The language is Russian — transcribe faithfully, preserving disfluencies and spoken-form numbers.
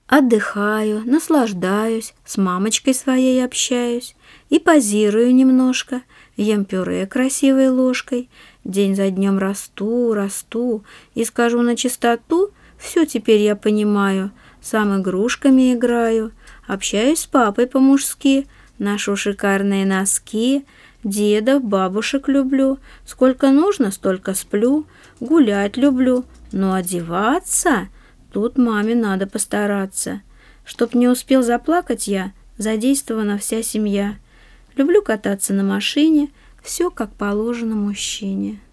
Отдыхаю, наслаждаюсь, с мамочкой своей общаюсь и позирую немножко, ем пюре красивой ложкой. День за днем расту, расту, и скажу на чистоту, все теперь я понимаю. Сам игрушками играю, общаюсь с папой по-мужски, ношу шикарные носки, дедов, бабушек люблю, сколько нужно, столько сплю, гулять люблю, но одеваться... Тут маме надо постараться. Чтоб не успел заплакать я, задействована вся семья. Люблю кататься на машине, все как положено мужчине.